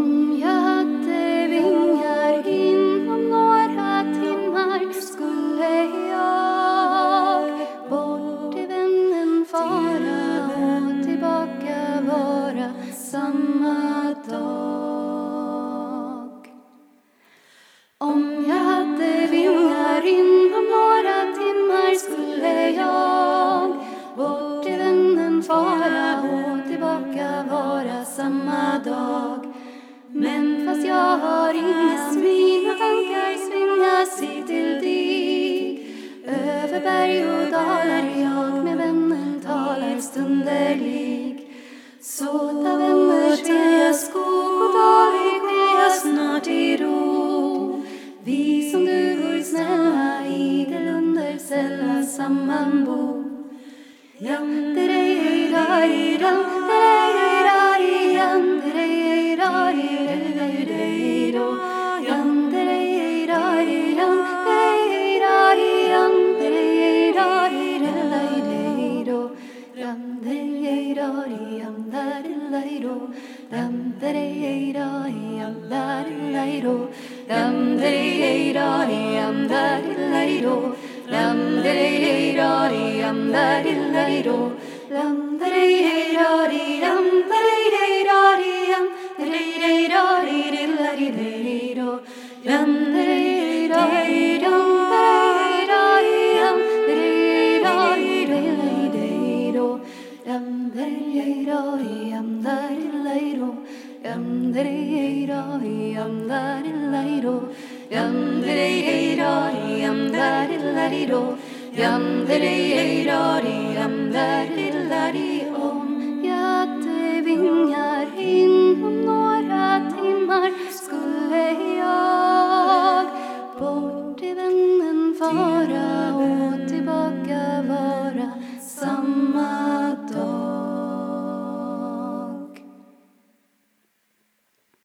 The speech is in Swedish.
Om jag hade vingar inom några timmar skulle jag bort till vännen fara och tillbaka vara samma dag. Om jag hade vingar inom några timmar skulle jag bort till vännen fara och tillbaka vara samma dag. Men fast jag har inga mina tankar svingas hit till dig. Över berg och dalar jag med vännen talar stunderlig. Såta vänner ser jag skog och dalig sker jag snart i ro. Vi som duvor snälla idel under sälla sammanbo. Jam derej dari ram derej dari jam derej dari derej do jam derej dari ram derej dari jam derej dari derej do jam derej dari jam derej do jam derej dari jam derej do jam derej dari jam derej do lam derey dari am derey do lam derey dari am derey dari am derey dari derey do lam derey dari am derey dari am derey dari derey do lam derey dari am derey do lam derey dari am derey do yam derey dari yam derey do yam derey dari yam derey